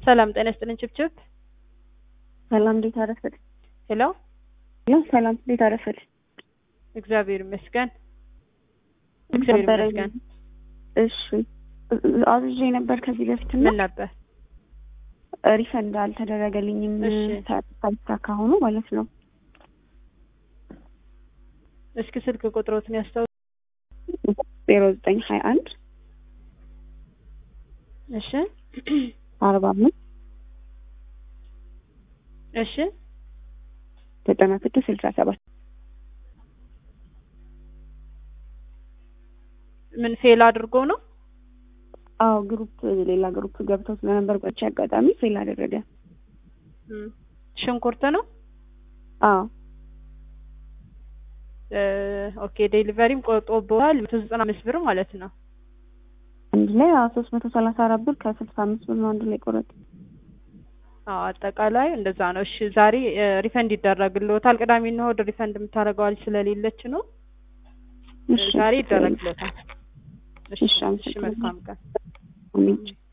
ሰላም ጤና ይስጥልኝ ችብችብ ሰላም እንዴት አረፈድ? ሄሎ ሰላም እንዴት አረፈድ? እግዚአብሔር ይመስገን። እሺ አዝዤ ነበር ከዚህ በፊት ምን ነበር? ሪፈንድ አልተደረገልኝም ካሁኑ ማለት ነው። እስኪ ስልክ ቁጥሮትን ያስተው 0921 እሺ 45 እሺ 9667 ምን ፌል አድርጎ ነው? አዎ ሌላ ግሩፕ ገብተው ስለነበር ቆይቼ አጋጣሚ ፌል አደረገ። ሽንኩርት ነው? አዎ ኦኬ ዴሊቨሪም ቆርጦብዋል 195 ብር ማለት ነው። አንድ ላይ 334 ብር ከ65 ብር ነው አንድ ላይ ቆረጥ። አዎ አጠቃላይ እንደዛ ነው። እሺ ዛሬ ሪፈንድ ይደረግልዎታል። ቅዳሜና እሑድ ሪፈንድ የምታደርገዋል ስለሌለች ነው። ዛሬ ይደረግልዎታል። እሺ መልካም ቀን።